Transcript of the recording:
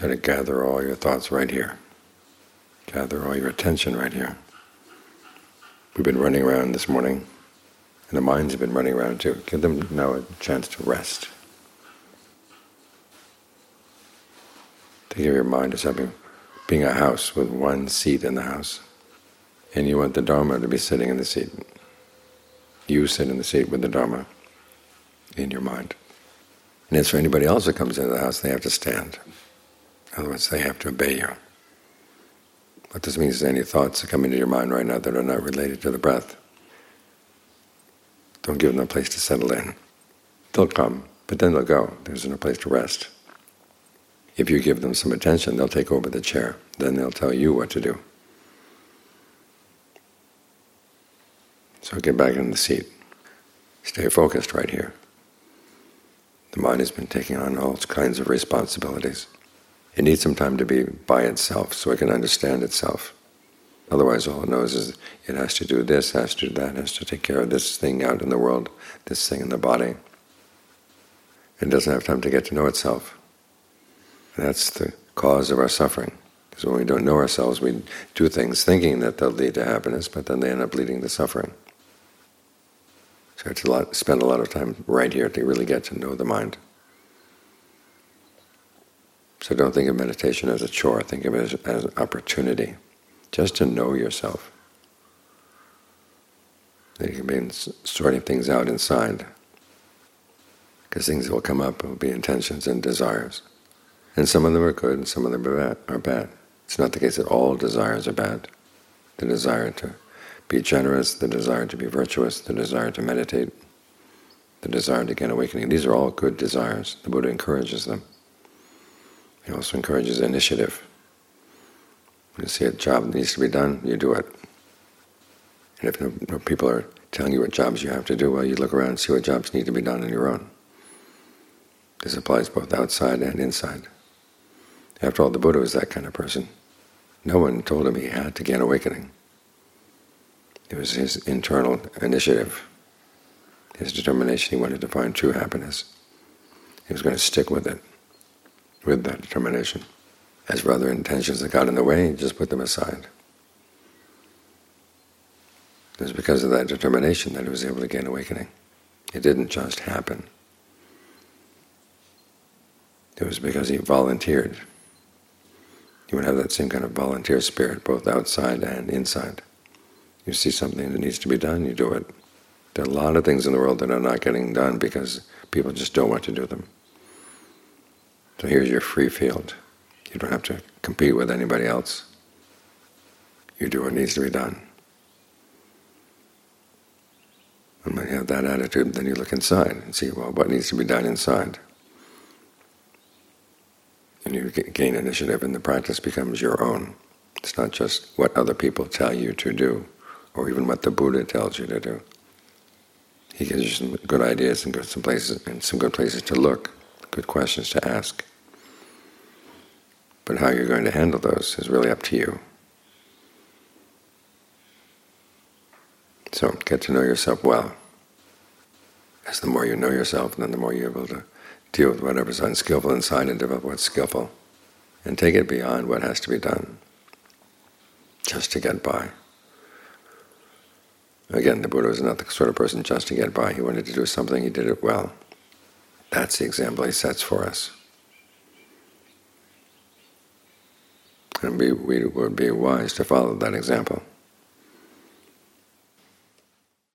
Try to gather all your thoughts right here. Gather all your attention right here. We've been running around this morning, and the minds have been running around too. Give them now a chance to rest. Think of your mind as being a house with one seat in the house, and you want the Dharma to be sitting in the seat. You sit in the seat with the Dharma in your mind. And as for anybody else that comes into the house, they have to stand. Otherwise, they have to obey you. What this means is any thoughts that come into your mind right now that are not related to the breath, don't give them a place to settle in. They'll come, but then they'll go. There's no place to rest. If you give them some attention, they'll take over the chair. Then they'll tell you what to do. So get back in the seat. Stay focused right here. The mind has been taking on all kinds of responsibilities. It needs some time to be by itself so it can understand itself. Otherwise all it knows is it has to do this, has to do that, has to take care of this thing out in the world, this thing in the body. It doesn't have time to get to know itself. And that's the cause of our suffering. Because when we don't know ourselves, we do things thinking that they'll lead to happiness, but then they end up leading to suffering. So it's spend a lot of time right here to really get to know the mind. So don't think of meditation as a chore, think of it as an opportunity, just to know yourself. Then you can begin sorting things out inside, because things will come up will be intentions and desires. And some of them are good and some of them are bad. It's not the case that all desires are bad. The desire to be generous, the desire to be virtuous, the desire to meditate, the desire to gain awakening, these are all good desires. The Buddha encourages them. He also encourages initiative. When you see a job that needs to be done, you do it. And if no people are telling you what jobs you have to do, well, you look around and see what jobs need to be done on your own. This applies both outside and inside. After all, the Buddha was that kind of person. No one told him he had to gain awakening. It was his internal initiative, his determination. He wanted to find true happiness. He was going to stick with it, with that determination. As for other intentions that got in the way, he just put them aside. It was because of that determination that he was able to gain awakening. It didn't just happen. It was because he volunteered. You would have that same kind of volunteer spirit, both outside and inside. You see something that needs to be done, you do it. There are a lot of things in the world that are not getting done because people just don't want to do them. So here's your free field. You don't have to compete with anybody else. You do what needs to be done. And when you have that attitude, then you look inside and see, well, what needs to be done inside? And you gain initiative, and the practice becomes your own. It's not just what other people tell you to do, or even what the Buddha tells you to do. He gives you some good ideas and some good places to look, good questions to ask. But how you're going to handle those is really up to you. So get to know yourself well. As the more you know yourself, then the more you're able to deal with whatever's unskillful inside and develop what's skillful, and take it beyond what has to be done, just to get by. Again, the Buddha was not the sort of person just to get by. He wanted to do something, he did it well. That's the example he sets for us. And we would be wise to follow that example.